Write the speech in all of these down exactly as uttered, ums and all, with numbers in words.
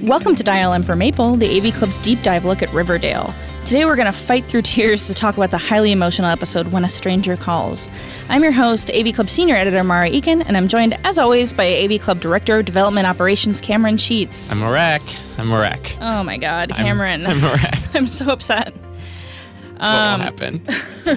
Welcome to Dial M for Maple, the A V Club's deep dive look at Riverdale. Today we're going to fight through tears to talk about the highly emotional episode, When a Stranger Calls. I'm your host, A V Club Senior Editor Mara Eakin, and I'm joined, as always, by A V Club Director of Development Operations, Cameron Sheets. I'm Marek. I'm Marek. Oh my God, Cameron. I'm, I'm Marek. I'm so upset. What um, will happen?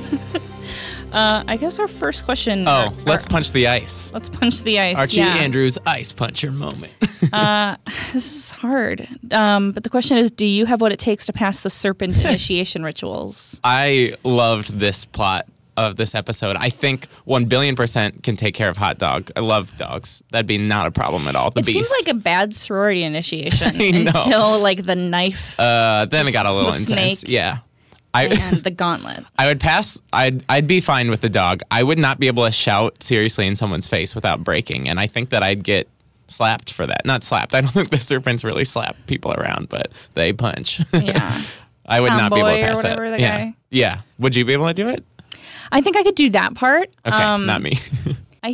Uh, I guess our first question... Oh, our, let's our, punch the ice. Let's punch the ice, Archie yeah. Andrews ice puncher moment. uh, this is hard. Um, but the question is, do you have what it takes to pass the serpent initiation rituals? I loved this plot of this episode. I think one billion percent can take care of hot dog. I love dogs. That'd be not a problem at all. The it beast. seems like a bad sorority initiation I know. until like the knife. Uh, then the, it got a little the intense. snake, yeah. I, and the gauntlet. I would pass. I'd I'd be fine with the dog. I would not be able to shout seriously in someone's face without breaking, and I think that I'd get slapped for that. Not slapped. I don't think the serpents really slap people around, but they punch. Yeah. I would Tomboy not be able to pass or whatever, that. The yeah. guy. Yeah. Would you be able to do it? I think I could do that part. Okay, um, not me. I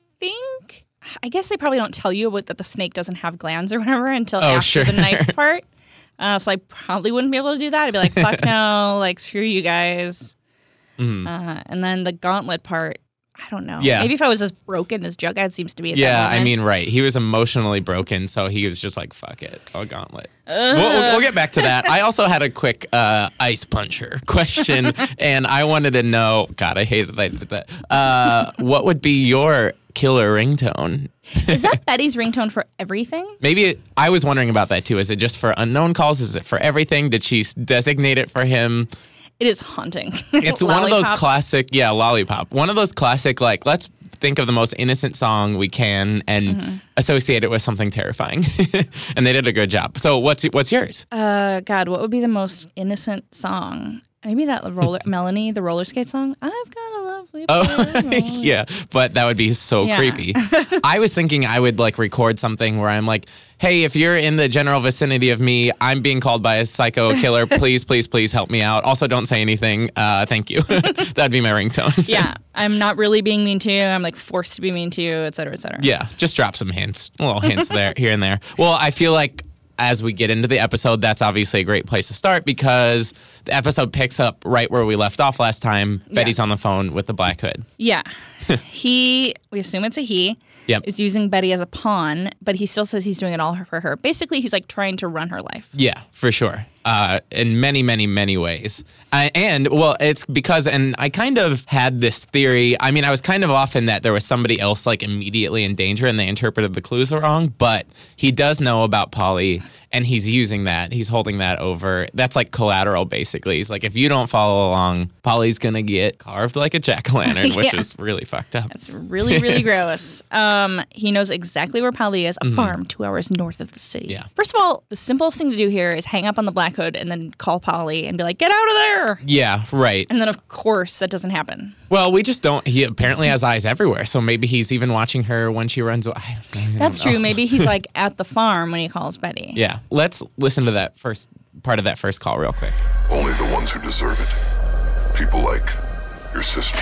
think. I guess they probably don't tell you what, that the snake doesn't have glands or whatever until Oh, after sure. the knife part. Uh, so I probably wouldn't be able to do that. I'd be like, fuck no, like, screw you guys. Mm. Uh, and then the gauntlet part, I don't know. Yeah. Maybe if I was as broken as Jughead seems to be at Yeah, that moment. I mean, right. He was emotionally broken, so he was just like, fuck it, I'll gauntlet. We'll, we'll, we'll get back to that. I also had a quick uh, ice puncher question, and I wanted to know, God, I hate that I did that. Uh, what would be your killer ringtone? Is that Betty's ringtone for everything? Maybe it, I was wondering about that too. Is it just for unknown calls? Is it for everything? Did she s- designate it for him? It is haunting. It's one of those Lollipop. classic, yeah, lollipop. One of those classic, like, let's think of the most innocent song we can and Mm-hmm. associate it with something terrifying. And they did a good job. So what's what's yours? Uh, God, what would be the most innocent song? Maybe that roller Melanie, the roller skate song. I've got a lovely. Oh, yeah, but that would be so Yeah. creepy. I was thinking I would like record something where I'm like, hey, if you're in the general vicinity of me, I'm being called by a psycho killer. Please, please, please help me out. Also, don't say anything. Uh, thank you. That'd be my ringtone. Yeah, I'm not really being mean to you. I'm like forced to be mean to you, et cetera, et cetera. Yeah, just drop some hints, little hints there, here and there. Well, I feel like as we get into the episode, that's obviously a great place to start because the episode picks up right where we left off last time. Betty's Yes. on the phone with the Black Hood. Yeah. He, we assume it's a he, Yep. is using Betty as a pawn, but he still says he's doing it all for her. Basically, he's like trying to run her life. Yeah, for sure. Uh, in many, many, many ways. I, and, well, it's because, and I kind of had this theory. I mean, I was kind of off in that there was somebody else like immediately in danger and they interpreted the clues wrong, but he does know about Polly and he's using that. He's holding that over. That's like collateral, basically. He's like, if you don't follow along, Polly's going to get carved like a jack-o'-lantern, which Yeah. is really fucked up. It's really, really gross. Um, he knows exactly where Polly is, a Mm-hmm. farm two hours north of the city. Yeah. First of all, the simplest thing to do here is hang up on the Black Hood and then call Polly and be like, get out of there. Yeah, right. And then, of course, that doesn't happen. Well, we just don't. He apparently has eyes everywhere, so maybe he's even watching her when she runs away. I don't- I don't That's know. true. Maybe he's like at the farm when he calls Betty. Yeah. Let's listen to that first part of that first call real quick. Only the ones who deserve it. People like your sister.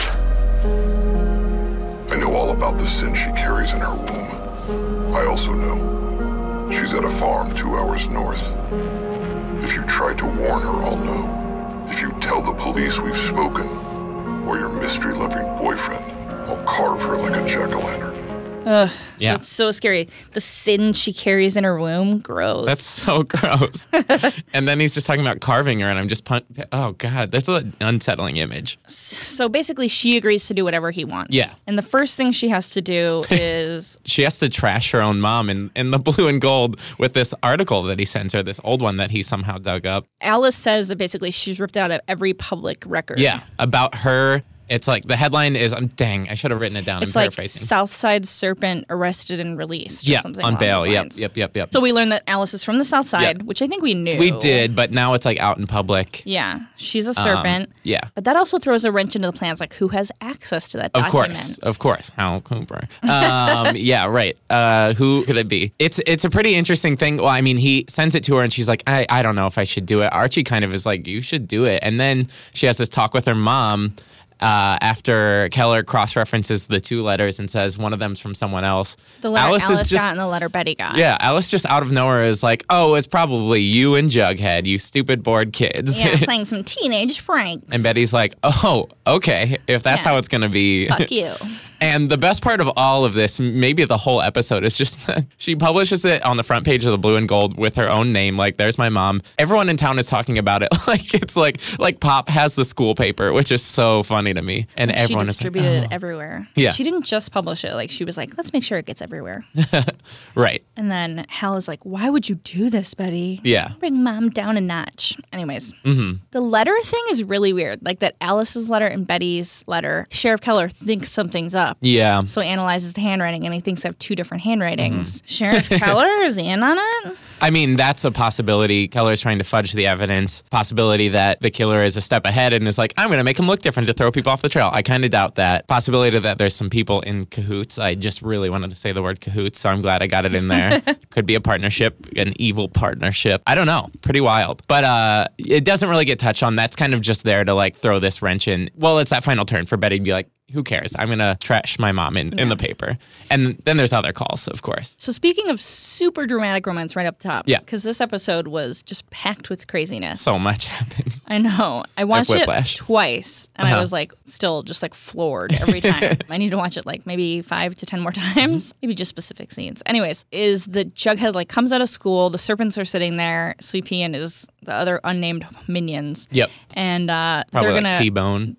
I know all about the sin she carries in her womb. I also know she's at a farm two hours north. If you try to warn her, I'll know. If you tell the police we've spoken, or your mystery-loving boyfriend, I'll carve her like a jack-o'-lantern. Ugh. So Yeah. it's so scary. The sin she carries in her womb, gross. That's so gross. And then he's just talking about carving her, and I'm just, pun- oh, God, that's an unsettling image. So basically, she agrees to do whatever he wants. Yeah. And the first thing she has to do is She has to trash her own mom in, in the blue and gold with this article that he sends her, this old one that he somehow dug up. Alice says that basically she's ripped out of every public record. Yeah, about her. It's like, the headline is, um, dang, I should have written it down. It's I'm like paraphrasing. Southside Serpent arrested and released. Or Yeah, something on along bail. those Yep, lines. yep, yep, yep. So we learned that Alice is from the South Side, Yep. which I think we knew. We did, but now it's like out in public. Yeah, she's a serpent. Um, yeah. But that also throws a wrench into the plans. Like, who has access to that Of document? course, of course. Hal Cooper. Um, yeah, right. Uh, who could it be? It's it's a pretty interesting thing. Well, I mean, he sends it to her, and she's like, I, I don't know if I should do it. Archie kind of is like, you should do it. And then she has this talk with her mom, uh, after Keller cross-references the two letters and says one of them's from someone else. The letter Alice, Alice, is just, got and the letter Betty got. Yeah, Alice just out of nowhere is like, oh, it's probably you and Jughead, you stupid bored kids. Yeah, playing some teenage pranks. And Betty's like, oh, okay, if that's Yeah. how it's going to be. Fuck you. And the best part of all of this, maybe the whole episode, is just that she publishes it on the front page of the Blue and Gold with her own name. Like, there's my mom. Everyone in town is talking about it. Like, it's like, like Pop has the school paper, which is so funny to me. And She everyone is distributed like, it oh. everywhere. Yeah. She didn't just publish it. Like, she was like, let's make sure it gets everywhere. Right. And then Hal is like, why would you do this, Betty? Yeah. Bring mom down a notch. Anyways, mm-hmm. the letter thing is really weird. Like that Alice's letter and Betty's letter, Sheriff Keller thinks something's up. Yeah. So he analyzes the handwriting and he thinks they have two different handwritings. Mm-hmm. Sheriff Keller is in on it? I mean, that's a possibility. Keller's trying to fudge the evidence. Possibility that the killer is a step ahead and is like, I'm going to make him look different to throw people off the trail. I kind of doubt that. Possibility that there's some people in cahoots. I just really wanted to say the word cahoots, so I'm glad I got it in there. Could be a partnership, an evil partnership. I don't know. Pretty wild. But uh, it doesn't really get touched on. That's kind of just there to like throw this wrench in. Well, it's that final turn for Betty to be like, who cares? I'm going to trash my mom in, Yeah. in the paper. And then there's other calls, of course. So speaking of super dramatic romance right up the top, Yeah. because this episode was just packed with craziness. So much happens. I know. I watched it whiplash. twice, and Uh-huh. I was like, still just like floored every time. I need to watch it like maybe five to ten more times, maybe just specific scenes. Anyways, is the Jughead like comes out of school, the serpents are sitting there, Sweet Pea and his the other unnamed minions. Yep. And uh, Probably they're like gonna T-Bone.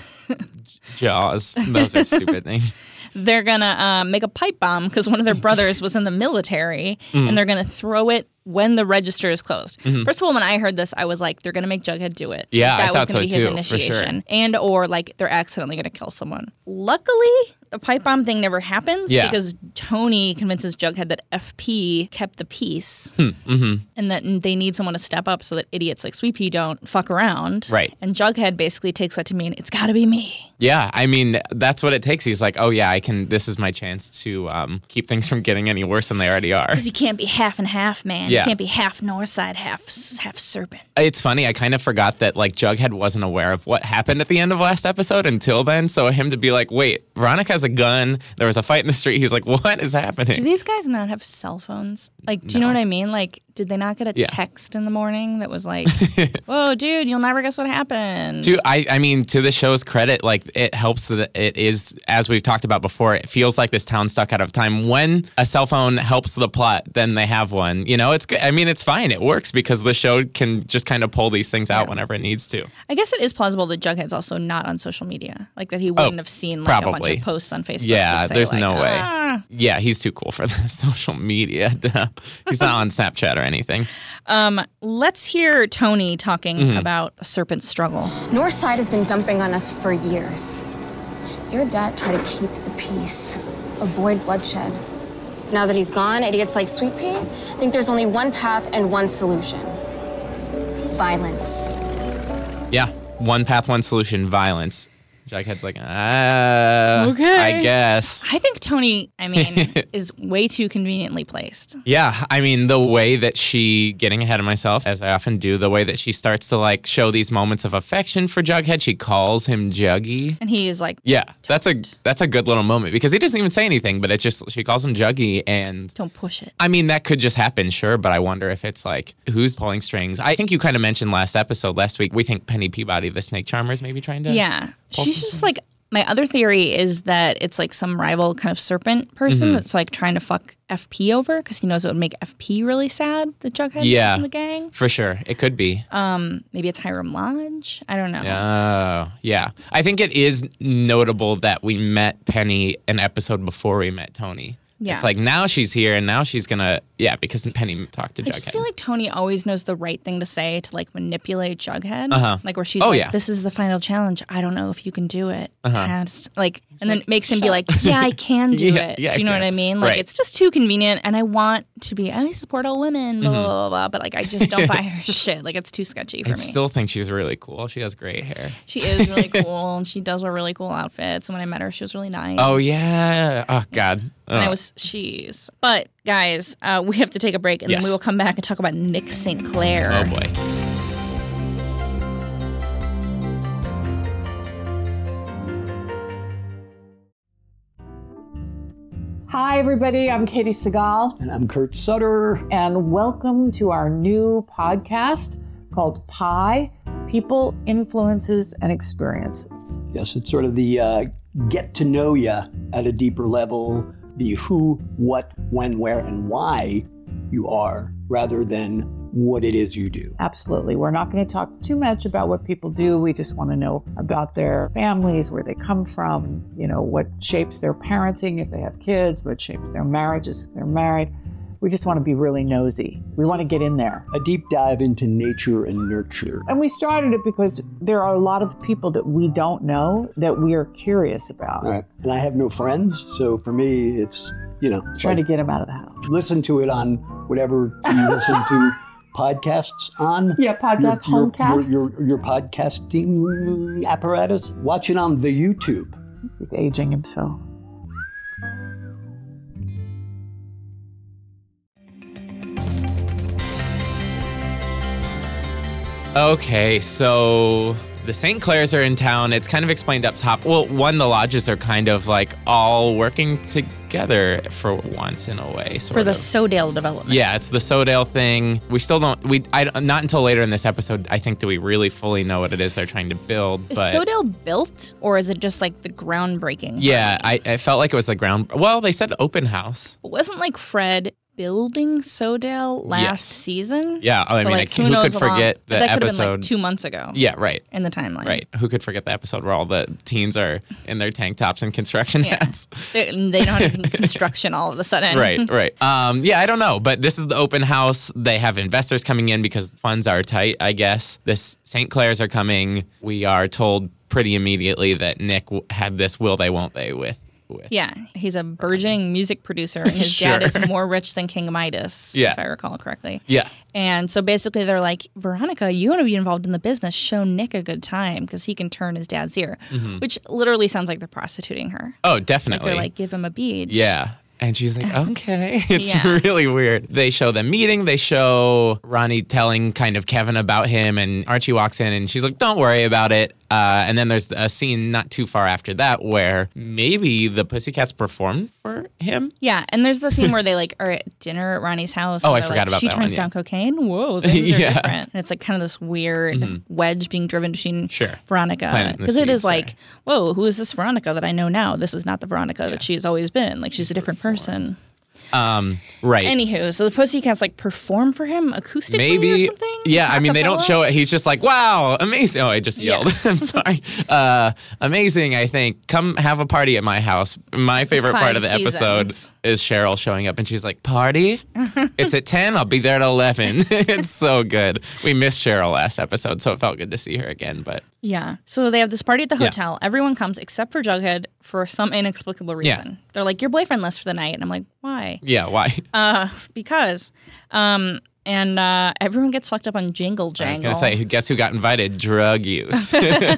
Jaws. Those are stupid names. they're gonna uh, make a pipe bomb because one of their brothers was in the military, Mm. and they're gonna throw it when the register is closed. Mm-hmm. First of all, when I heard this, I was like, they're gonna make Jughead do it. Yeah, I that thought was gonna so be his too, for sure. initiation, and or like they're accidentally gonna kill someone. Luckily, the pipe bomb thing never happens Yeah. because Tony convinces Jughead that F P kept the peace, Hmm, mm-hmm. and that they need someone to step up so that idiots like Sweet Pea don't fuck around. Right. And Jughead basically takes that to mean it's got to be me. Yeah, I mean, that's what it takes. He's like, oh, yeah, I can. This is my chance to um, keep things from getting any worse than they already are. Because you can't be half and half, man. Yeah. You can't be half North Side, half half Serpent. It's funny. I kind of forgot that, like, Jughead wasn't aware of what happened at the end of last episode until then. So him to be like, wait, Veronica has a gun. There was a fight in the street. He's like, what is Do happening? these guys not have cell phones? Like, do you know No. what I mean? Like, did they not get a Yeah. text in the morning that was like, whoa, dude, you'll never guess what happened? To, I, I mean, to the show's credit, like, it helps that it is, as we've talked about before, it feels like this town's stuck out of time. When a cell phone helps the plot, then they have one. You know, it's good. I mean, it's fine. It works because the show can just kind of pull these things out Yeah. whenever it needs to. I guess it is plausible that Jughead's also not on social media. Like, that he wouldn't have seen like a bunch probably. of posts on Facebook. Yeah, that say, there's like, no way. "Ah." Yeah, he's too cool for the social media. He's not on Snapchat or anything. Um, let's hear Tony talking Mm-hmm. about the serpent's struggle. Northside has been dumping on us for years. Your dad tried to keep the peace, avoid bloodshed. Now that he's gone, idiots like Sweet Pea think there's only one path and one solution. Violence. Yeah, one path, one solution, violence. Jughead's like, ah, Okay. I guess. I think Tony, I mean, is way too conveniently placed. Yeah, I mean, the way that she, getting ahead of myself, as I often do, the way that she starts to like show these moments of affection for Jughead, she calls him Juggy. And he is like, Yeah, that's a that's a good little moment because he doesn't even say anything, but it's just, she calls him Juggy, and don't push it. I mean, that could just happen, sure, but I wonder if it's like, who's pulling strings? I think you kind of mentioned last episode, last week, we think Penny Peabody, the snake charmer, is maybe trying to... Yeah. pull She's some just strings? like, my other theory is that it's like some rival kind of serpent person Mm-hmm. that's like trying to fuck F P over because he knows it would make F P really sad that Jughead Yeah. is in the gang. For sure, it could be. Maybe it's Hiram Lodge. I don't know. Oh, yeah. I think it is notable that we met Penny an episode before we met Tony. Yeah. It's like now she's here and now she's gonna, yeah, because Penny talked to I Jughead. just feel like Tony always knows the right thing to say to like manipulate Jughead. Uh-huh. Like where she's Oh, like, yeah. this is the final challenge. I don't know if you can do it. Uh-huh. Cast. Like, and then makes him be like, yeah, I can do Yeah, it. yeah, do you know I what can. I mean? Like Right. it's just too convenient and I want to be, I support all women, blah, Mm-hmm. blah, blah, blah. But like I just don't buy her shit. Like it's too sketchy for I me. still think she's really cool. She has great hair. She is really cool and she does wear really cool outfits. And when I met her, she was really nice. Oh, yeah. Oh, God. And I Oh. was, she's. But guys, uh, we have to take a break and Yes. then we will come back and talk about Nick Saint Clair. Oh, boy. everybody. I'm Katie Segal. And I'm Kurt Sutter. And welcome to our new podcast called Pi, People, Influences, and Experiences. Yes, it's sort of the uh, get to know you at a deeper level, the who, what, when, where, and why you are, rather than what it is you do. Absolutely. We're not going to talk too much about what people do. We just want to know about their families, where they come from, you know, what shapes their parenting if they have kids, what shapes their marriages if they're married. We just want to be really nosy. We want to get in there. A deep dive into nature and nurture. And we started it because there are a lot of people that we don't know that we are curious about. Right. And I have no friends, so for me, it's, you know. Trying like, to get them out of the house. Listen to it on whatever you listen to podcasts on. Yeah, podcast, your, homecasts. Your, your, your podcasting apparatus. Watch it on the YouTube. He's aging himself. Okay, so the Saint Clairs are in town. It's kind of explained up top. Well, one, the lodges are kind of like all working together for once in a way. Sort For the of. Sodale development. Yeah, it's the Sodale thing. We still don't, we I, not until later in this episode, I think, do we really fully know what it is they're trying to build. Is but Sodale built, or is it just like the groundbreaking? yeah, party? I, I felt like it was the ground, well, they said open house. But wasn't like Fred building Sodale last Yes. season? Yeah, I But, mean, like, I- who knows could how long- forget but the that could have been episode? like two months ago. Yeah, right. In the timeline. Right. Who could forget the episode where all the teens are in their tank tops and construction Yeah. hats? They, they don't have construction all of a sudden. Right, right. Um, yeah, I don't know, but this is the open house. They have investors coming in because funds are tight, I guess. This Saint Clairs are coming. We are told pretty immediately that Nick w- had this will they, won't they with. with. Yeah, he's a burgeoning music producer, and his Sure. dad is more rich than King Midas, Yeah. if I recall correctly. Yeah. And so basically they're like, Veronica, you want to be involved in the business. Show Nick a good time because he can turn his dad's ear, Mm-hmm. which literally sounds like they're prostituting her. Oh, Like definitely. they're like, give him a beach. Yeah. And she's like, okay. It's Yeah. really weird. They show them meeting. They show Ronnie telling kind of Kevin about him. And Archie walks in and she's like, don't worry about it. Uh, and then there's a scene not too far after that where maybe the Pussycats performed for him. Yeah, and there's the scene where they like are at dinner at Ronnie's house. Oh, and I they're forgot like, about she that turns one, yeah. down cocaine. Whoa, things are Yeah. different. And it's like kind of this weird wedge being driven between Sure. Veronica. Planting the Because it is seeds like, there. whoa, who is this Veronica that I know now? This is not the Veronica that she's always been. Like she's a different person. Um, right. Anywho, so the Pussycats like perform for him acoustically or Maybe. something? Yeah, I mean, they don't Acapella? show it. He's just like, wow, amazing. Oh, I just Yeah. yelled. I'm sorry. Uh, amazing, I think. Come have a party at my house. My favorite part Five of the episode seasons. is Cheryl showing up and she's like, party? It's at ten. I'll be there at eleven. It's so good. We missed Cheryl last episode, so it felt good to see her again. But Yeah. So they have this party at the Yeah. hotel. Everyone comes except for Jughead for some inexplicable Yeah. reason. They're like, your boyfriend left for the night. And I'm like, why? yeah, why? Uh, because. Um, and uh, everyone gets fucked up on Jingle I was Jangle. going to say, guess who got invited? Drug use.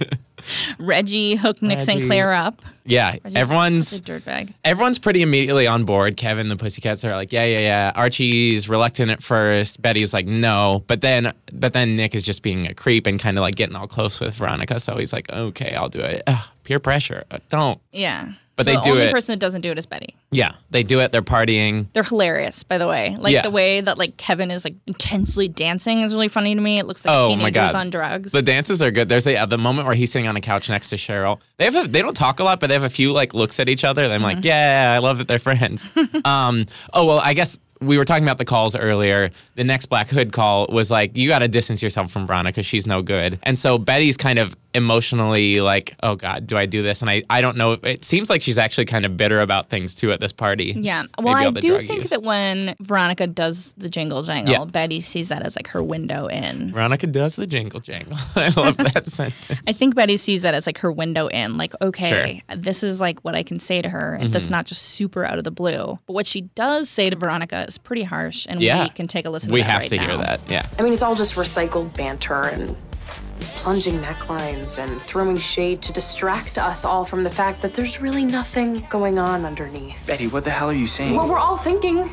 Reggie hooked Nick Saint Reggie. Clair up. yeah, Reggie's everyone's... such a dirtbag. Everyone's pretty immediately on board. Kevin, the Pussycats are like, yeah, yeah, yeah. Archie's reluctant at first. Betty's like, no. But then but then Nick is just being a creep and kind of like getting all close with Veronica. So he's like, okay, I'll do it. Ugh, peer pressure. Uh, Don't. Yeah. But so they the do only it- person that doesn't do it is Betty. Yeah, they do it. They're partying. They're hilarious, by the way. Like Yeah. the way that like Kevin is like intensely dancing is really funny to me. It looks like Oh, teenagers my God. on drugs. The dances are good. There's a, uh, the moment where he's sitting on a couch next to Cheryl. They have a, they don't talk a lot, but they have a few like looks at each other. And I'm like, yeah, I love that they're friends. um, oh well, I guess we were talking about the calls earlier. The next Black Hood call was like, you got to distance yourself from Veronica. She's no good. And so Betty's kind of emotionally like, oh God, do I do this? And I, I don't know. It seems like she's actually kind of bitter about things too at this party. Yeah. Well, Maybe I all the do drug think use. that when Veronica does the jingle jangle, Yeah. Betty sees that as like her window in. Veronica does the jingle jangle. I love that sentence. I think Betty sees that as like her window in. Like, okay, Sure. this is like what I can say to her. And that's not just super out of the blue. But what she does say to Veronica is pretty harsh. And Yeah. we can take a listen to We that have right to hear now. that. Yeah. I mean, it's all just recycled banter and plunging necklines and throwing shade to distract us all from the fact that there's really nothing going on underneath. Betty, what the hell are you saying? Well, we're all thinking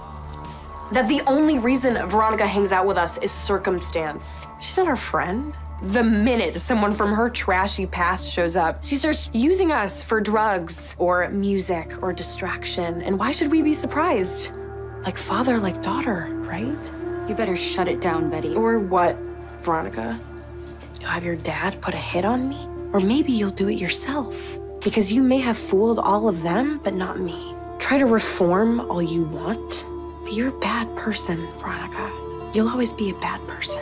that the only reason Veronica hangs out with us is circumstance. She's not our friend. The minute someone from her trashy past shows up, she starts using us for drugs or music or distraction. And why should we be surprised? Like father, like daughter, right? You better shut it down, Betty. Or what, Veronica? You'll have your dad put a hit on me? Or maybe you'll do it yourself. Because you may have fooled all of them, but not me. Try to reform all you want, but you're a bad person, Veronica. You'll always be a bad person.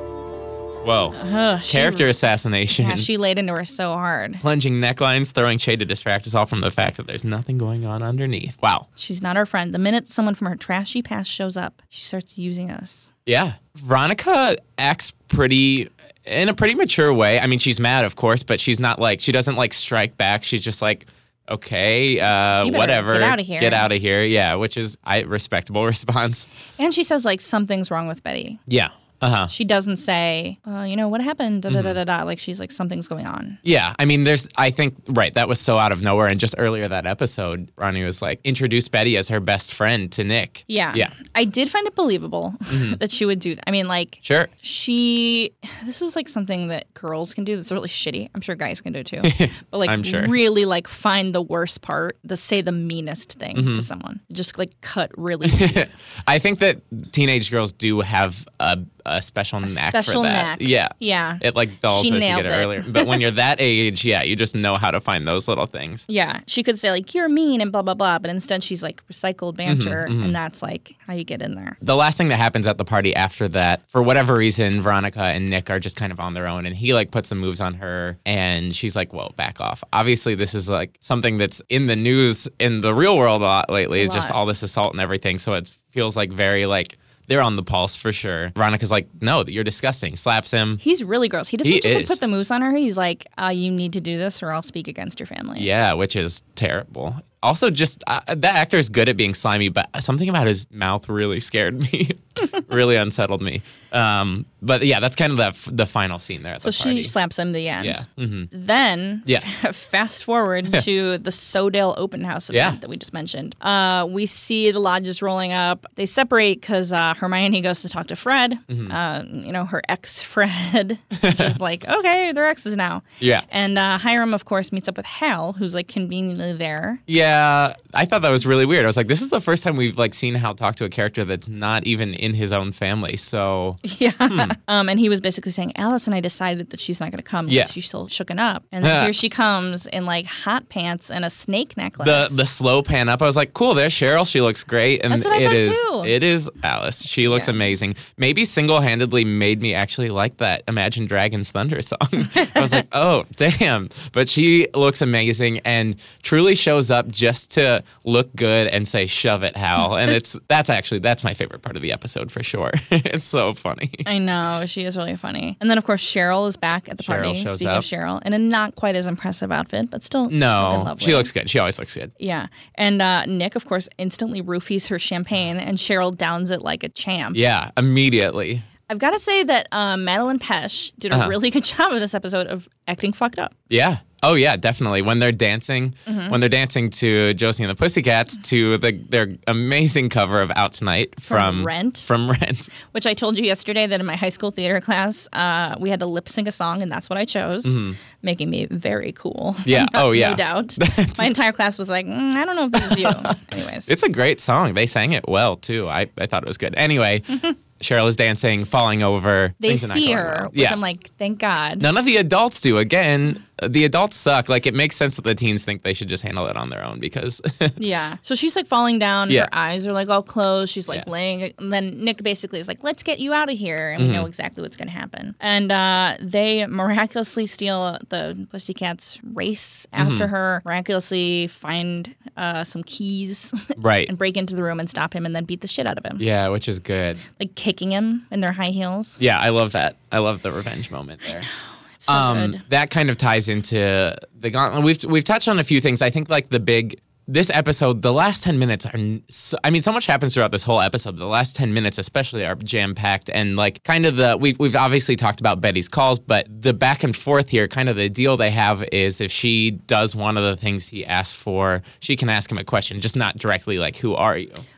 Whoa. Ugh, she- Character assassination. Yeah, she laid into her so hard. Plunging necklines, throwing shade to distract us all from the fact that there's nothing going on underneath. Wow. She's not our friend. The minute someone from her trashy past shows up, she starts using us. Yeah. Veronica acts pretty, in a pretty mature way. I mean, she's mad, of course, but she's not like, she doesn't like strike back. She's just like, okay, uh, You better whatever. get outta here. Get out of here. Yeah, which is a respectable response. And she says, like, something's wrong with Betty. Yeah. Uh-huh. She doesn't say, uh, you know, what happened? Da, da, da, da, da. Like, she's like, something's going on. Yeah, I mean, there's, I think, right, that was so out of nowhere. And just earlier that episode, Ronnie was like, introduce Betty as her best friend to Nick. Yeah. Yeah. I did find it believable that she would do that. I mean, like, Sure. she, this is like something that girls can do that's really shitty. I'm sure guys can do too. But like, I'm sure. really like find the worst part, to say the meanest thing Mm-hmm. to someone. Just like cut really deep. I think that teenage girls do have a, a special knack special for that. knack. Yeah. Yeah. It like dulls She as you nailed get it it. earlier. But when you're that age, yeah, you just know how to find those little things. Yeah, she could say like, you're mean and blah, blah, blah. But instead she's like recycled banter. Mm-hmm, And that's like how you get in there. The last thing that happens at the party after that, for whatever reason, Veronica and Nick are just kind of on their own, and he like puts some moves on her, and she's like, whoa, back off. Obviously, this is like something that's in the news in the real world a lot lately. A It's just lot. all this assault and everything. So it feels like very like, they're on the pulse for sure. Veronica's like, no, you're disgusting. Slaps him. He's really gross. He doesn't He just like is. put the moves on her. He's like, uh, you need to do this or I'll speak against your family. Yeah, which is terrible. Also, just uh, that actor is good at being slimy, but something about his mouth really scared me, really unsettled me. Um, but yeah, that's kind of the, f- the final scene there at So the party. she slaps him at the end. Yeah. Mm-hmm. Then, Yes. fast forward to the Sodale open house event Yeah. that we just mentioned. Uh, we see the lodges rolling up. They separate because uh, Hermione goes to talk to Fred. Mm-hmm. Uh, you know, her ex Fred, just like, okay, they're exes now. Yeah. And uh, Hiram, of course, meets up with Hal, who's like conveniently there. Yeah, I thought that was really weird. I was like, this is the first time we've like seen Hal talk to a character that's not even in his own family. So Yeah. Um, and he was basically saying, Alice and I decided that she's not going to come because Yeah. she's still shooken up. And then Yeah. here she comes in like hot pants and a snake necklace. the the slow pan up, I was like, cool, there's Cheryl. She looks great. And That's what I it thought, is too. it is Alice. She looks Yeah. amazing. Maybe single-handedly made me actually like that Imagine Dragons Thunder song. I was like, oh, damn. But she looks amazing and truly shows up just to look good and say, shove it, Hal. And it's that's actually that's my favorite part of the episode for sure. It's so funny. I know, she is really funny. And then, of course, Cheryl is back at the Cheryl party. shows Speaking up. of Cheryl, in a not quite as impressive outfit, but still, still No, lovely. she looks good. She always looks good. Yeah. And uh, Nick, of course, instantly roofies her champagne, and Cheryl downs it like a champ. Yeah, immediately. I've got to say that uh, Madeline Pesh did a Uh-huh. really good job of this episode of acting fucked up. Yeah. Oh yeah, definitely. When they're dancing, Mm-hmm. when they're dancing to Josie and the Pussycats to the their amazing cover of Out Tonight From from, Rent? From Rent. Which I told you yesterday that in my high school theater class, uh, we had to lip sync a song, and that's what I chose, making me very cool. Mm-hmm. Yeah. No- Oh yeah. No doubt. My entire class was like, mm, I don't know if this is you. Anyways. It's a great song. They sang it well too. I, I thought it was good. Anyway, Cheryl is dancing, falling over. They Things are not see going her, well. which Yeah. I'm like, thank God. None of the adults do. Again, the adults suck. Like it makes sense that the teens think they should just handle it on their own because Yeah. So she's like falling down. Yeah. Her eyes are like all closed. She's like Yeah. laying. And then Nick basically is like, let's get you out of here. And we Mm-hmm. know exactly what's going to happen. And uh, they miraculously steal the Pussycats race Mm-hmm. after her, miraculously find uh, some keys right. and break into the room and stop him and then beat the shit out of him. Yeah, which is good. Like kicking him in their high heels. Yeah, I love that. I love the revenge moment there. It's so um, good. that kind of ties into the gauntlet. We've we've touched on a few things. I think like the big this episode, the last ten minutes are. So, I mean, so much happens throughout this whole episode. The last ten minutes, especially, are jam packed and like kind of the we've we've obviously talked about Betty's calls, but the back and forth here, kind of the deal they have is if she does one of the things he asks for, she can ask him a question, just not directly like, "Who are you?"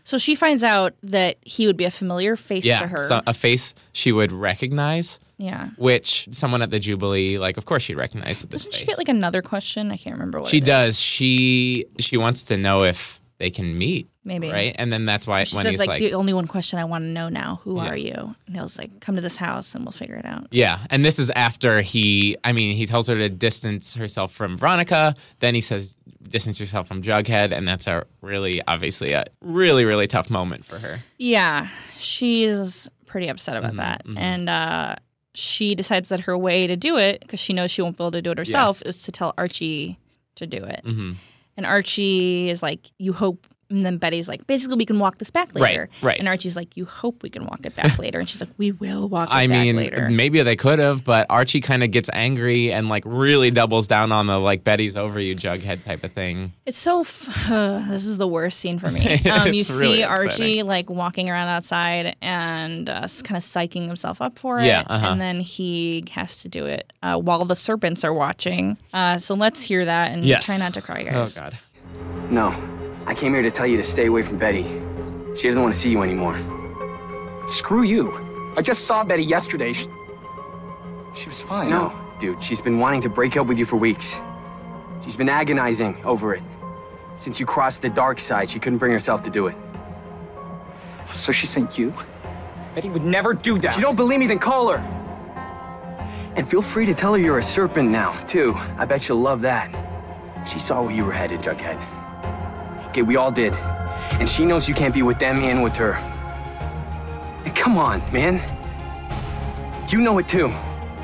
So she finds out that he would be a familiar face Yeah, to her. so a face she would recognize, yeah. which someone at the Jubilee, like, of course she'd recognize this Doesn't face. she get like another question? I can't remember what She it is. does. She she wants to know if they can meet. Maybe. Right? And then that's why She when says he's like, like, the only one question I want to know now, who Yeah. are you? And he's like, come to this house and we'll figure it out. yeah. And this is after he, I mean, he tells her to distance herself from Veronica. Then he says, distance yourself from Jughead. And that's a really, obviously, a really, really tough moment for her. Yeah, she's pretty upset about Mhm, that. mhm. And uh, she decides that her way to do it, because she knows she won't be able to do it herself, is to tell Archie to do it. hmm And Archie is like, you hope. And then Betty's like, basically, we can walk this back later. Right, right. And Archie's like, you hope we can walk it back later. And she's like, we will walk it I back mean, later. maybe they could have, but Archie kind of gets angry and like really doubles down on the like Betty's over you, Jughead type of thing. It's so. F- uh, this is the worst scene for me. Um, you It's see really Archie upsetting. like walking around outside and uh, kind of psyching himself up for it. Yeah, uh-huh. And then he has to do it uh, while the serpents are watching. Uh, so let's hear that and Yes. try not to cry, Oh guys. God. No, I came here to tell you to stay away from Betty. She doesn't want to see you anymore. Screw you. I just saw Betty yesterday. She, she was fine. No, dude, she's been wanting to break up with you for weeks. She's been agonizing over it. Since you crossed the dark side, she couldn't bring herself to do it. So she sent you? Betty would never do that. If you don't believe me, then call her. And feel free to tell her you're a serpent now, too. I bet she'll love that. She saw where you were headed, Jughead. Okay, we all did. And she knows you can't be with them and with her. And come on, man. You know it too.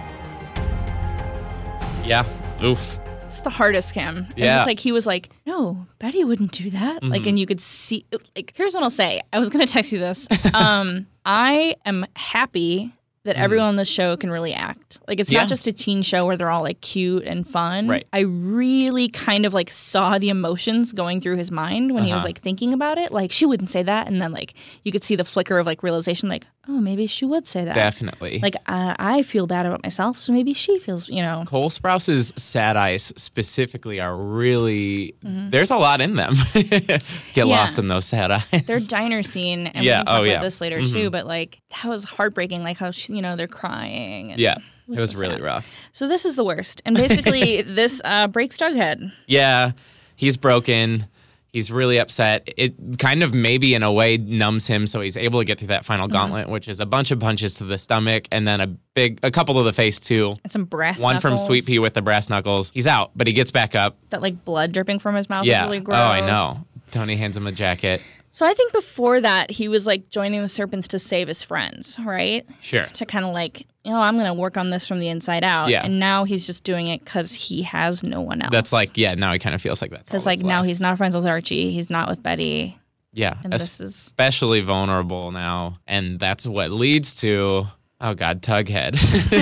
Yeah. Oof. It's the hardest, Cam. And Yeah. it's like he was like, no, Betty wouldn't do that. Like, Mhm. and you could see. Like, here's what I'll say. I was gonna text you this. um, I am happy that everyone on this show can really act. Like, it's Yeah. not just a teen show where they're all like cute and fun. Right. I really kind of like saw the emotions going through his mind when he was Uh-huh. like thinking about it. Like, she wouldn't say that, and then like you could see the flicker of like realization, like, oh, maybe she would say that. Definitely. Like, uh, I feel bad about myself, so maybe she feels, you know. Cole Sprouse's sad eyes specifically are really, Mhm. there's a lot in them. Get Yeah. lost in those sad eyes. Their diner scene, and Yeah, we can talk oh, about yeah. this later too, Mhm. but like that was heartbreaking, like how she, you know, they're crying. And Yeah, it was so really sad. rough. So this is the worst. And basically this uh, breaks Jughead. Yeah, he's broken. He's really upset. It kind of maybe in a way numbs him, so he's able to get through that final Mm-hmm. gauntlet, which is a bunch of punches to the stomach and then a big, a couple to the face too. And some brass One from knuckles. Sweet Pea with the brass knuckles. He's out, but he gets back up. That like blood dripping from his mouth Yeah. is really gross. Oh, I know. Tony hands him a jacket. So I think before that he was like joining the Serpents to save his friends, right? Sure. To kind of like, you know, I'm going to work on this from the inside out. Yeah. And now he's just doing it because he has no one else. That's like, yeah, now he kind of feels like that's all Because like that's now left. he's not friends with Archie. He's not with Betty. Yeah, And es- this is- especially vulnerable now, and that's what leads to oh god, Tughead.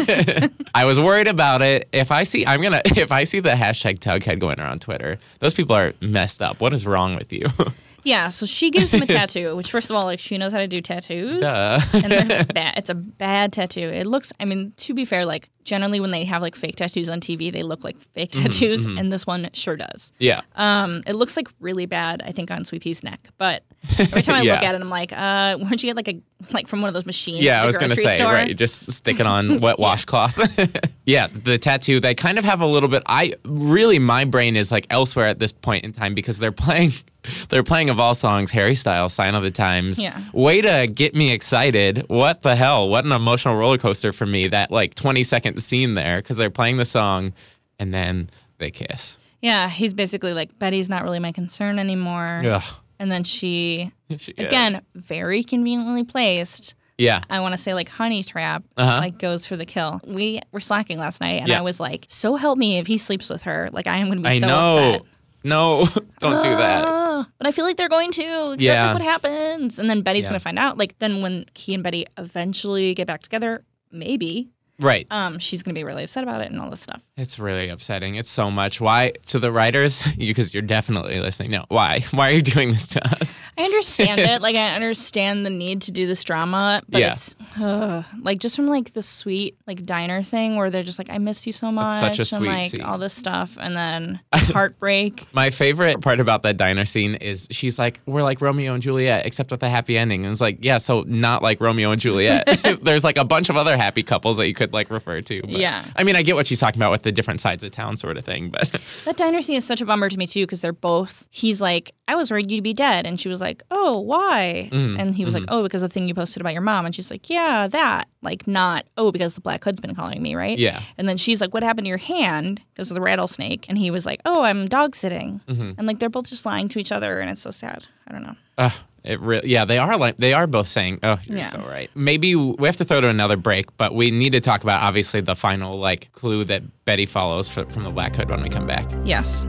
I was worried about it. If I see, I'm gonna if I see the hashtag Tughead going around Twitter, those people are messed up. What is wrong with you? Yeah, so she gives him a tattoo, which first of all, like she knows how to do tattoos. Duh. And then it's bad. It's a bad tattoo. It looks, I mean, to be fair, like generally when they have like fake tattoos on T V, they look like fake Mhm, tattoos, mhm. and this one sure does. Yeah. Um, it looks like really bad, I think, on Sweet Pea's neck. But every time I Yeah. look at it, I'm like, uh, why don't you get like a like from one of those machines? Yeah, at I the was gonna grocery say, store? right? You just stick it on wet washcloth. Yeah, the tattoo. They kind of have a little bit. I really, my brain is like elsewhere at this point in time because they're playing, they're playing of all songs, Harry Styles, "Sign of the Times." Yeah. Way to get me excited. What the hell? What an emotional roller coaster for me. That like twenty second scene there because they're playing the song, and then they kiss. Yeah, he's basically like, Betty's not really my concern anymore. Ugh. And then she, She again, is. very conveniently placed. Yeah. I want to say like honey trap, Uh-huh. like goes for the kill. We were slacking last night, and Yeah. I was like, so help me if he sleeps with her. Like I am going to be I so know. upset. No, don't do that. Ah, but I feel like they're going to. 'Cause Yeah. That's like what happens. And then Betty's Yeah. going to find out. Like then when he and Betty eventually get back together, maybe. Right. Um, she's going to be really upset about it and all this stuff. It's really upsetting. It's so much. Why, to the writers, because you're definitely listening. No, why? Why are you doing this to us? I understand it. Like, I understand the need to do this drama, but Yeah. it's, uh, like, just from, like, the sweet, like, diner thing where they're just like, I miss you so much. such a sweet and, like, scene. all this stuff. And then heartbreak. My favorite part about that diner scene is she's like, we're like Romeo and Juliet, except with a happy ending. And it's like, yeah, so not like Romeo and Juliet. There's like a bunch of other happy couples that you could like refer to. But, Yeah. I mean, I get what she's talking about with the different sides of town sort of thing, but That diner scene is such a bummer to me, too, because they're both, he's like, I was worried you'd be dead. And she was like, oh, why? Mm, and he was mm. like, oh, because of the thing you posted about your mom. And she's like, yeah, that. Like, not, oh, because the Black Hood's been calling me, right? Yeah. And then she's like, what happened to your hand? Because of the rattlesnake. And he was like, oh, I'm dog sitting. Mhm. And, like, they're both just lying to each other, and it's so sad. I don't know. uh, it really, yeah, they are like, they are both saying, oh, you're Yeah. so right. Maybe we have to throw to another break, but we need to talk about obviously the final like clue that Betty follows f- from the Black Hood when we come back. Yes.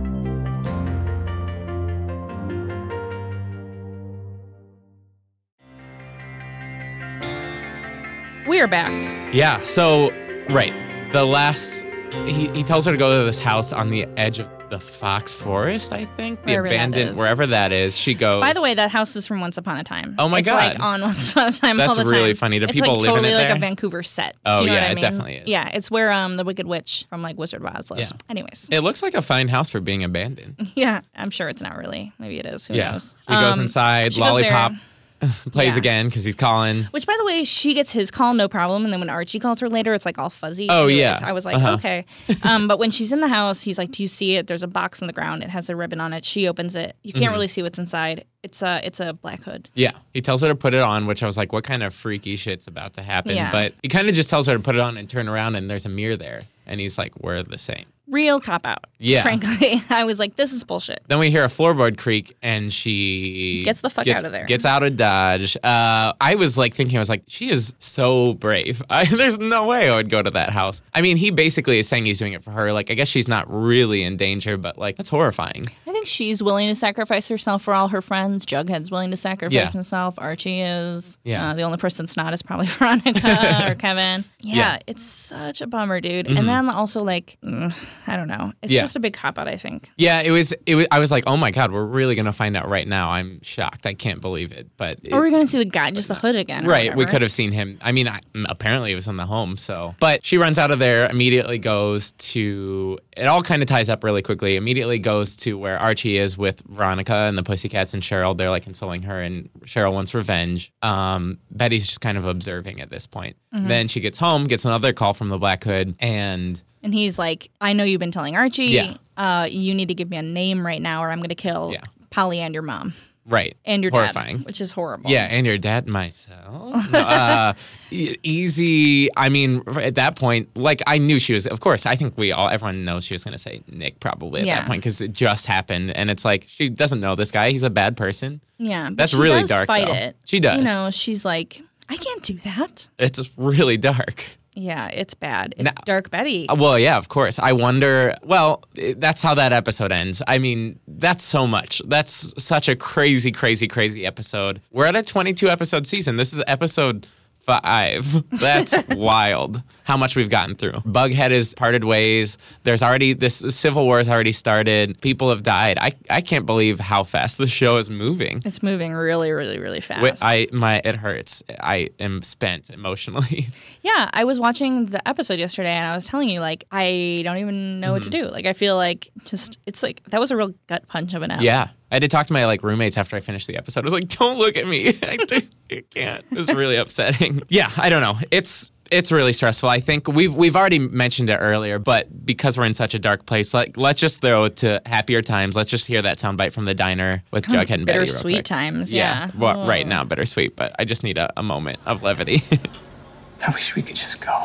We are back. Yeah. So, right. The last, he, he tells her to go to this house on the edge of the Fox Forest, I think. The Wherever that abandoned, is. wherever that is. She goes. By the way, that house is from Once Upon a Time. Oh my it's God. like on Once Upon a Time That's all the time. really funny. Do it's people like live in totally it like there? a Vancouver set. Oh, Do you know yeah, what I it mean? definitely is. Yeah, it's where um the Wicked Witch from like Wizard of Oz lives. Yeah. Anyways. It looks like a fine house for being abandoned. Yeah, I'm sure it's not really. Maybe it is. Who yeah. knows? He goes Um, inside, she goes there. Lollipop plays Yeah. again because he's calling. Which, by the way, she gets his call, no problem. And then when Archie calls her later, it's like all fuzzy. Oh, Anyways, yeah. I was like, Uh-huh. okay. Um, but when she's in the house, he's like, do you see it? There's a box on the ground. It has a ribbon on it. She opens it. You can't Mhm. really see what's inside. It's a, it's a Black Hood. Yeah. He tells her to put it on, which I was like, what kind of freaky shit's about to happen? Yeah. But he kind of just tells her to put it on and turn around, and there's a mirror there. And he's like, we're the same. Real cop out. Yeah. Frankly, I was like, this is bullshit. Then we hear a floorboard creak, and she Gets the fuck gets, out of there. Gets out of Dodge. Uh, I was like thinking, I was like, she is so brave. I, there's no way I would go to that house. I mean, he basically is saying he's doing it for her. Like, I guess she's not really in danger, but like, that's horrifying. I think she's willing to sacrifice herself for all her friends. Jughead's willing to sacrifice Yeah. himself. Archie is. Yeah. Uh, the only person that's not is probably Veronica or Kevin. Yeah, Yeah. it's such a bummer, dude. Mhm. And then also, like, mm, I don't know. It's Yeah. just a big cop out, I think. Yeah, it was. It was. I was like, oh my god, we're really gonna find out right now. I'm shocked. I can't believe it. But it, Or we're going to see the guy, just the hood again. or right, we whatever. could have seen him. I mean, I, apparently it was in the home. So, but she runs out of there. Immediately goes to. It all kind of ties up really quickly. Immediately goes to where Archie is with Veronica and the Pussycats and Cheryl. They're like consoling her, and Cheryl wants revenge. Um, Betty's just kind of observing at this point. Mhm. Then she gets home, gets another call from the Black Hood, and And he's like, I know you've been telling Archie. Yeah. Uh, you need to give me a name right now or I'm going to kill Yeah. Polly and your mom. right, And your horrifying. dad, which is horrible. Yeah, and your dad, myself. No, uh, e- easy. I mean, at that point, like I knew she was. Of course, I think we all, everyone knows she was going to say Nick probably at Yeah. that point because it just happened, and it's like she doesn't know this guy. He's a bad person. Yeah. but That's she really does dark, fight though. it. She does. You know, she's like, I can't do that. It's really dark. Yeah, it's bad. It's Now- Dark Betty. Uh, Well, yeah, of course. I wonder. Well, i- that's how that episode ends. I mean, that's so much. That's such a crazy, crazy, crazy episode. We're at a twenty-two episode season. This is episode five. That's wild. How much we've gotten through. Bughead has parted ways. There's already this civil war has already started. People have died. I I can't believe how fast the show is moving. It's moving really, really, really fast. Wait, I my it hurts. I am spent emotionally. Yeah, I was watching the episode yesterday and I was telling you, like, I don't even know what to Mm-hmm. do. Like, I feel like just, it's like, that was a real gut punch of an L. Yeah. I did talk to my like roommates after I finished the episode. I was like, "Don't look at me. I, do, I can't." It was really upsetting. Yeah, I don't know. It's it's really stressful. I think we've we've already mentioned it earlier, but because we're in such a dark place, like let's just throw it to happier times. Let's just hear that soundbite from the diner with Oh, Jughead and Betty. real bittersweet quick. times, yeah. Well, right Oh. now, bittersweet, but I just need a, a moment of levity. I wish we could just go.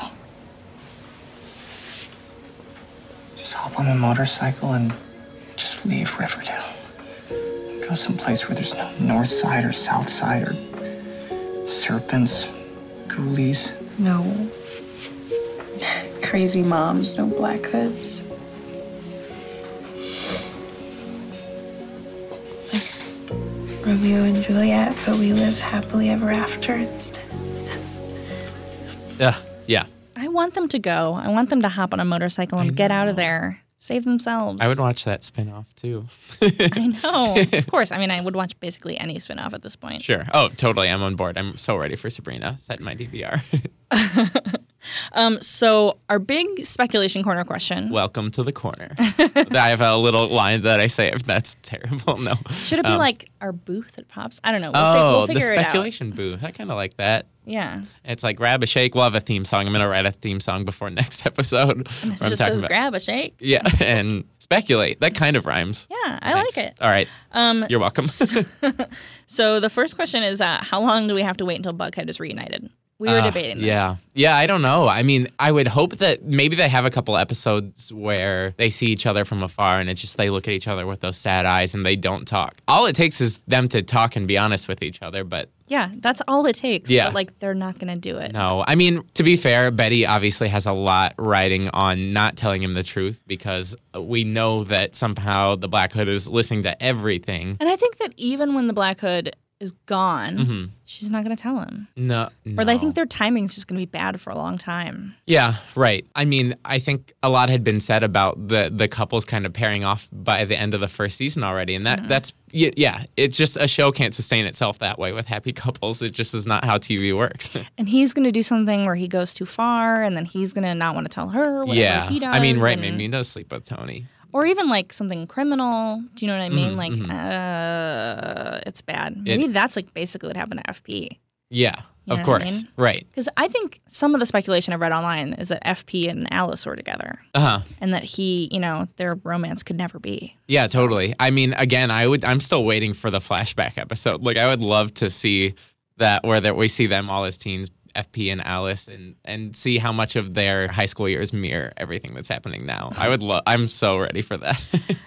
Just hop on a motorcycle and just leave Riverdale. Go someplace where there's no north side or south side or serpents, ghoulies. No. Crazy moms, no Black Hoods. Like Romeo and Juliet, but we live happily ever after instead. Yeah, yeah. I want them to go. I want them to hop on a motorcycle and get out of there. Save themselves. I would watch that spinoff too. I know. Of course. I mean, I would watch basically any spinoff at this point. Sure. Oh, totally. I'm on board. I'm so ready for Sabrina. Set in my D V R. um, so our big speculation corner question. Welcome to the corner. I have a little line that I say if that's terrible. No. Should it be um, like our booth at Pops? I don't know. We'll oh, fi- we'll the figure it out. speculation booth. I kind of like that. Yeah. It's like grab a shake. We'll have a theme song. I'm going to write a theme song before next episode. And it I'm just talking says about, grab a shake. Yeah, and speculate. That kind of rhymes. Yeah, I Thanks. like it. All right. Um, You're welcome. so, so the first question is, uh, how long do we have to wait until Buckhead is reunited? We were Uh, debating this. Yeah. Yeah, I don't know. I mean, I would hope that maybe they have a couple episodes where they see each other from afar and it's just they look at each other with those sad eyes and they don't talk. All it takes is them to talk and be honest with each other, but Yeah, that's all it takes. Yeah. But, like, they're not going to do it. no. I mean, to be fair, Betty obviously has a lot riding on not telling him the truth because we know that somehow the Black Hood is listening to everything. And I think that even when the Black Hood is gone, Mhm. she's not going to tell him. No, no. Or I think their timing's just going to be bad for a long time. Yeah, right. I mean, I think a lot had been said about the the couples kind of pairing off by the end of the first season already, and that Mhm. that's y- yeah. It's just a show can't sustain itself that way with happy couples. It just is not how T V works. And he's going to do something where he goes too far, and then he's going to not want to tell her whatever yeah, he does. I mean, right? and- Maybe he does sleep with Tony. Or even like something criminal. Do you know what I mean? Mhm, like, mhm. uh, it's bad. Maybe that's like basically what happened to F P. Yeah, You of know what I course, mean? right. Because I think some of the speculation I've read online is that F P and Alice were together. Uh huh. And that he, you know, their romance could never be. Yeah, totally. I mean, again, I would. I'm still waiting for the flashback episode. Like, I would love to see that where that we see them all as teens, F P and Alice, and and see how much of their high school years mirror everything that's happening now. I would love. I'm so ready for that.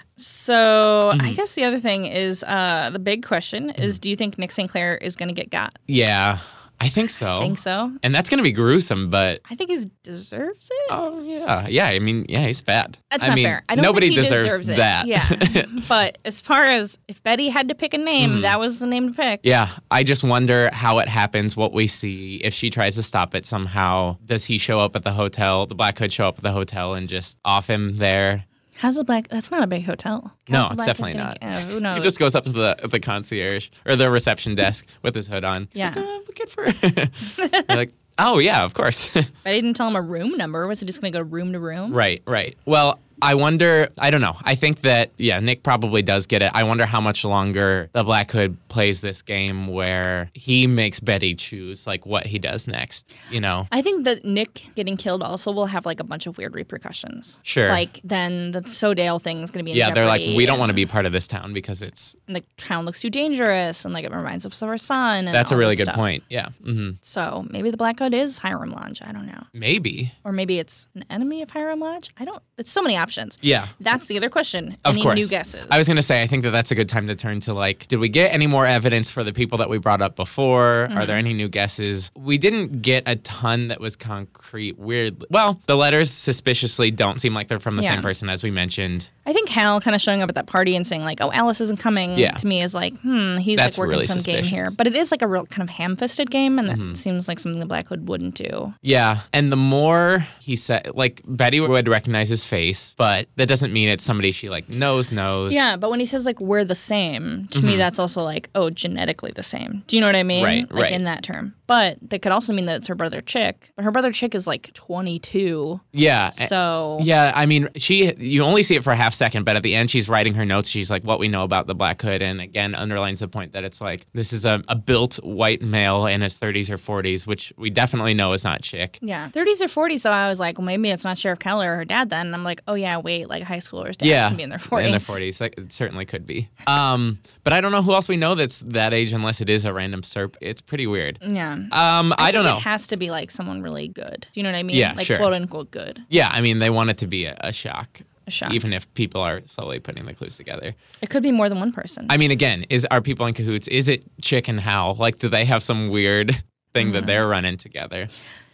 So I Mhm. guess the other thing is uh, the big question is, do you think Nick Saint Clair is going to get got? Yeah, I think so. I think so. And that's going to be gruesome, but I think he deserves it. oh yeah, yeah. I mean, yeah, he's bad. That's I not mean, fair. I don't nobody think he deserves, deserves it. that. Yeah. But as far as if Betty had to pick a name, Mhm. that was the name to pick. Yeah, I just wonder how it happens, what we see. If she tries to stop it somehow, does he show up at the hotel, the Black Hood show up at the hotel and just off him there? How's the Black? That's not a big hotel. No, How's the it's Black definitely Hood not. think- uh, who knows? He just goes up to the the concierge or the reception desk with his hood on. He's Yeah. like, oh, I'm looking for. They're like, oh yeah, of course. Betty didn't tell him a room number. Was it just going to go room to room? Right, right. Well, I wonder, I don't know. I think that, yeah, Nick probably does get it. I wonder how much longer the Black Hood plays this game where he makes Betty choose, like, what he does next, you know? I think that Nick getting killed also will have like a bunch of weird repercussions. Sure. Like then the Sodale thing is going to be in Yeah, they're like, jeopardy, we don't want to and be part of this town because it's, the town looks too dangerous and like it reminds us of our son. And that's a all really this good stuff. point. Yeah. hmm So maybe the Black Hood is Hiram Lodge. I don't know. Maybe. Or maybe it's an enemy of Hiram Lodge. I don't. It's so many options. Yeah. That's the other question. Of Any course. new guesses? I was going to say, I think that that's a good time to turn to like, did we get any more evidence for the people that we brought up before? Are there Mhm. any new guesses? We didn't get a ton that was concrete. Weirdly, well, the letters suspiciously don't seem like they're from the Yeah. same person as we mentioned. I think Hal kind of showing up at that party and saying like, "Oh, Alice isn't coming." Yeah. To me is like, hmm, he's That's like working really some game suspicious. here. But it is like a real kind of ham-fisted game, and Mhm. that seems like something the Black Hood wouldn't do. Yeah, and the more he said, like Betty would recognize his face, but that doesn't mean it's somebody she like knows knows. Yeah, but when he says like we're the same, to me Mhm. that's also like, oh, genetically the same. Do you know what I mean? Right, like right. in that term. But that could also mean that it's her brother Chick. But her brother Chick is like twenty-two. Yeah. So Yeah, I mean, she you only see it for a half second, but at the end she's writing her notes. She's like, what we know about the Black Hood, and again underlines the point that it's like this is a, a built white male in his thirties or forties, which we definitely know is not Chick. yeah, thirties or forties. So I was like, well, maybe it's not Sheriff Keller or her dad then. And I'm like, oh yeah, wait, like high schoolers' dads yeah, can be in their forties. In their forties, that it certainly could be. Um, but I don't know who else we know that's that age unless it is a random S E R P. It's pretty weird. Yeah. Um, I, I, don't think know. It has to be like someone really good. Do you know what I mean? Yeah, like sure. quote unquote good. Yeah, I mean, they want it to be a, a shock. A shock. Even if people are slowly putting the clues together. It could be more than one person. I mean, again, is are people in cahoots? Is it Chick and Hal? Like, do they have some weird thing that Mhm. they're running together?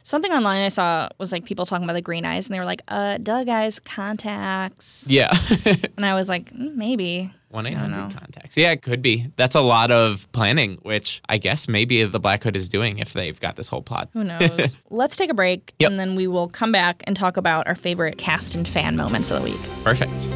Something online I saw was like people talking about the green eyes, and they were like, uh, duh, guys, contacts. Yeah. And I was like, mm, maybe. one eight hundred contacts. Yeah, it could be. That's a lot of planning, which I guess maybe the Black Hood is doing if they've got this whole plot. Who knows? Let's take a break, Yep. and then we will come back and talk about our favorite cast and fan moments of the week. Perfect.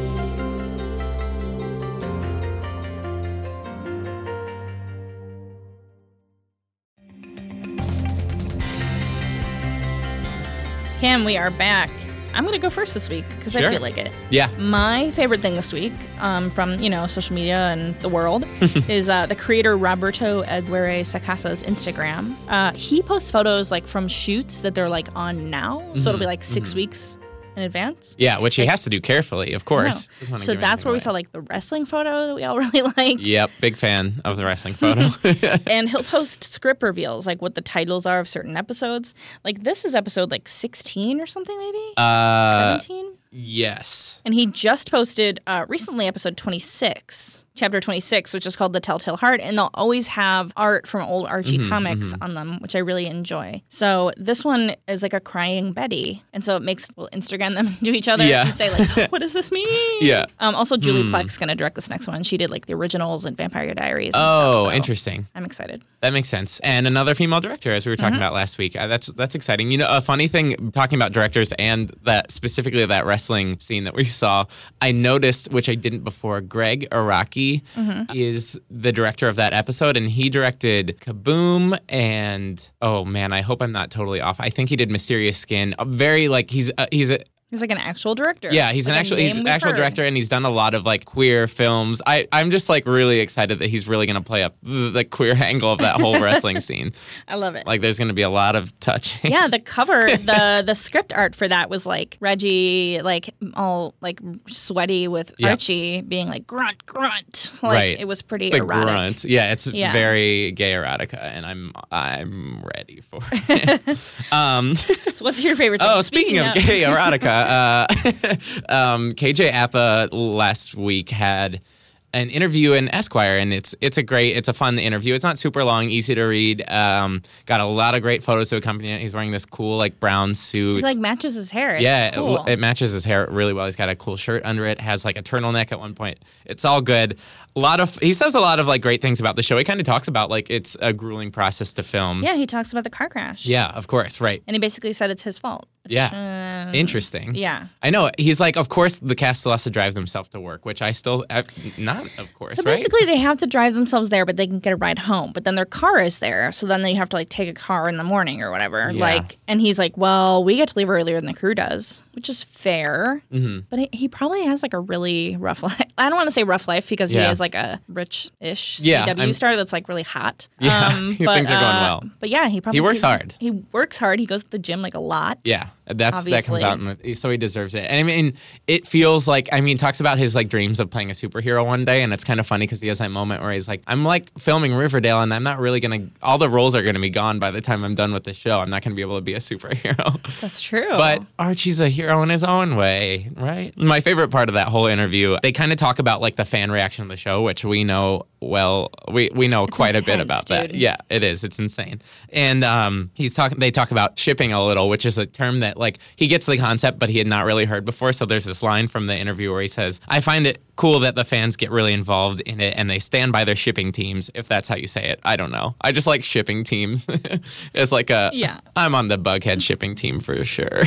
Cam, we are back. I'm going to go first this week because Sure. I feel like it. Yeah. My favorite thing this week um, from, you know, social media and the world is uh, the creator Roberto Aguirre Sacasa's Instagram. Uh, he posts photos like from shoots that they're like on now. So it'll be like six weeks in advance. Yeah, which he has to do carefully, of course. I know. Doesn't wanna So give that's anything where we away. saw like the wrestling photo that we all really liked. Yep, big fan of the wrestling photo. And he'll post script reveals, like what the titles are of certain episodes. Like this is episode like sixteen or something, maybe? uh, seventeen? yes. And he just posted uh, recently episode twenty-six, chapter twenty-six, which is called The Telltale Heart. And they'll always have art from old Archie Mhm, comics mhm. on them, which I really enjoy. So this one is like a crying Betty. And so it makes we'll Instagram them to each other Yeah. and say, like, what does this mean? Yeah. Um, also, Julie Hmm. Pleck's going to direct this next one. She did like the originals and Vampire Diaries and Oh, stuff. So interesting. I'm excited. That makes sense. And another female director, as we were talking Mhm. about last week. Uh, that's that's exciting. You know, a funny thing, talking about directors and that specifically that wrestling scene that we saw, I noticed, which I didn't before, Greg Araki Mhm. is the director of that episode, and he directed Kaboom and, oh man, I hope I'm not totally off. I think he did Mysterious Skin. A very, like, he's uh, he's a He's like an actual director. Yeah, he's Like an a actual name he's an we've actual heard. director, and he's done a lot of like queer films. I I'm just like really excited that he's really gonna play up the, the queer angle of that whole wrestling scene. I love it. Like, there's gonna be a lot of touching. Yeah, the cover, the the script art for that was like Reggie, like all like sweaty with Yeah. Archie being like grunt grunt. Like right. it was pretty the erotic. grunt. Yeah, it's Yeah. very gay erotica, and I'm I'm ready for it. um, So what's your favorite thing? Oh, speaking, of, gay erotica, uh, um, K J Apa last week had an interview in Esquire, and it's it's a great, it's a fun interview. It's not super long, easy to read. Um, got a lot of great photos to accompany it. He's wearing this cool like brown suit. He like matches his hair. It's yeah, cool. it, it matches his hair really well. He's got a cool shirt under it. Has like a turtleneck at one point. It's all good. A lot of he says a lot of like great things about the show. He kind of talks about like it's a grueling process to film. Yeah, he talks about the car crash. Yeah, of course, right. And he basically said it's his fault. which, Yeah. um, Interesting. Yeah. I know. He's like, of course, the cast still has to drive themselves to work, which I still, I, not of course, So right? basically, they have to drive themselves there, but they can get a ride home. But then their car is there, so then they have to like take a car in the morning or whatever. Yeah. Like, and he's like, "Well, we get to leave earlier than the crew does," which is fair. Mhm. But he, he probably has like a really rough life. I don't want to say rough life because he Yeah. has like a rich-ish Yeah, C W I'm- star that's like really hot. Yeah, um, things but, are going uh, well. But yeah, he probably He works hard. He works hard. He goes to the gym like a lot. Yeah, that's that comes Obviously. out, in the, so he deserves it. And I mean, it feels like I mean, talks about his like dreams of playing a superhero one day, and it's kind of funny because he has that moment where he's like, "I'm like filming Riverdale, and I'm not really gonna. All the roles are gonna be gone by the time I'm done with the show. I'm not gonna be able to be a superhero." That's true. But Archie's a hero in his own way, right? My favorite part of that whole interview, they kind of talk about like the fan reaction of the show, which we know well. We we know quite a bit intense, about that. dude. Yeah, it is. It's insane. And um, he's talking. They talk about shipping a little, which is a term that like he gets the concept, but he had not really heard before. So there's this line from the interview where he says, "I find it cool that the fans get really involved in it and they stand by their shipping teams." If that's how you say it, I don't know. I just like shipping teams. It's like a Yeah. I'm on the Bughead shipping team for sure.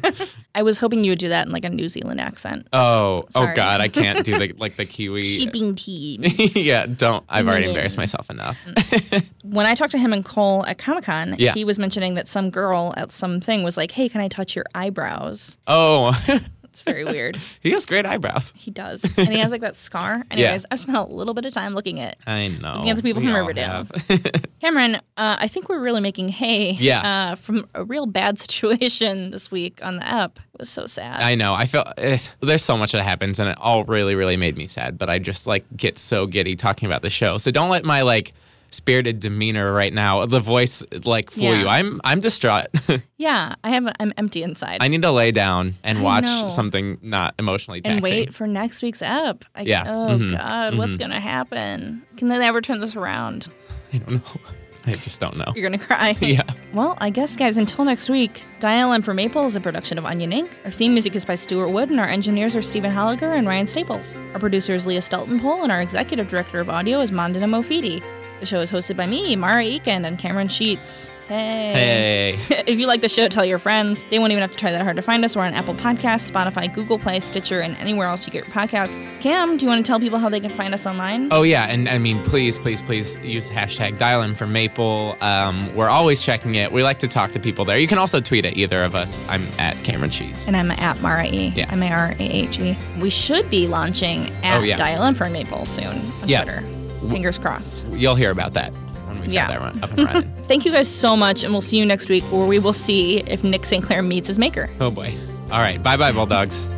I was hoping you would do that in like a New Zealand accent. Oh, Sorry. oh God, I can't do the like the Kiwi. Shipping team. Yeah, don't. I've already Mm. embarrassed myself enough. When I talked to him and Cole at Comic Con, Yeah. he was mentioning that some girl at some thing was like, "Hey, can I touch your eyebrows?" Oh, It's very weird. he has great eyebrows. He does, and he has like that scar. Anyways, I've spent a little bit of time looking at I know. looking at the people We from all Riverdale. have. Cameron, uh, I think we're really making hay. Yeah. Uh, from a real bad situation this week on the app. It was so sad. I know. I feel eh, there's so much that happens, and it all really, really made me sad. But I just like get so giddy talking about the show. So don't let my like spirited demeanor right now, the voice like fool Yeah. you. I'm I'm distraught. yeah, I have. I'm empty inside. I need to lay down and I watch know. something not emotionally taxing. and wait for next week's app. I, Yeah. Oh Mhm. God, what's Mhm. gonna happen? Can they ever turn this around? I don't know. I just don't know. You're gonna cry. Yeah. Well, I guess, guys, until next week, Dial M for Maple is a production of Onion Incorporated. Our theme music is by Stuart Wood, and our engineers are Stephen Halliger and Ryan Staples. Our producer is Leah Steltenpole, and our executive director of audio is Mandana Mofidi. The show is hosted by me, Mara Eakin, and Cameron Sheets. Hey. Hey. If you like the show, tell your friends. They won't even have to try that hard to find us. We're on Apple Podcasts, Spotify, Google Play, Stitcher, and anywhere else you get your podcasts. Cam, do you want to tell people how they can find us online? Oh, yeah. And I mean, please, please, please use the hashtag DialM for Maple. Um, we're always checking it. We like to talk to people there. You can also tweet at either of us. I'm at Cameron Sheets. And I'm at Mara E. Yeah. M A R A H E. We should be launching at Oh, yeah. Dial M for Maple soon on Yeah. Twitter. Fingers crossed. You'll hear about that when we've Yeah. got that run, up and running. Thank you guys so much, and we'll see you next week where we will see if Nick Saint Clair meets his maker. Oh, boy. All right. Bye-bye, Bulldogs.